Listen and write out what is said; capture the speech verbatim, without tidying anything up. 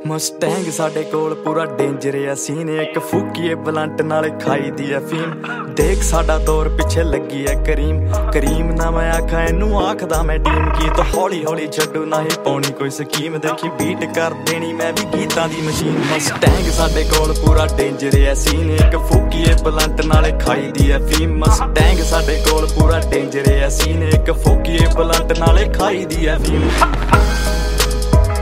Mustang ਸਾਡੇ ਕੋਲ ਪੂਰਾ ਡੇਂਜਰ ਆ ਸੀਨ, ਇੱਕ ਫੂਕੀਏ ਬਲੰਟ ਨਾਲੇ ਖਾਈ ਦੀ ਐ ਫੀਮ। ਦੇਖ ਸਾਡਾ ਦੌਰ ਪਿੱਛੇ ਲੱਗੀ ਐ ਕਰੀਮ, ਕਰੀਮ ਨਾ ਮੈਂ ਆਖਾਂ ਇਹਨੂੰ ਆਖਦਾ ਮੈਂ ਟੀਮ। ਕੀ ਤਾਂ ਹੌਲੀ ਹੌਲੀ ਛੱਡੂ ਨਾ ਹੀ ਪਾਉਣੀ ਕੋਈ ਸਕੀਮ, ਦੇਖੀ ਬੀਟ ਕਰ ਦੇਣੀ ਮੈਂ ਵੀ ਗੀਤਾਂ ਦੀ ਮਸ਼ੀਨ। ਮਸਟੈਂਗ ਸਾਡੇ ਕੋਲ ਪੂਰਾ ਡੇਂਜਰ ਆ ਸੀਨ, ਇੱਕ ਫੂਕੀਏ ਬਲੰਟ ਨਾਲੇ ਖਾਈ ਦੀ ਐ ਫੀਮ। ਮਸਟੈਂਗ ਸਾਡੇ ਕੋਲ ਪੂਰਾ ਡੇਂਜਰ ਆ ਸੀਨ, ਇੱਕ ਫੂਕੀਏ ਬਲੰਟ ਨਾਲੇ ਖਾਈ ਦੀ ਐ ਫੀਮ।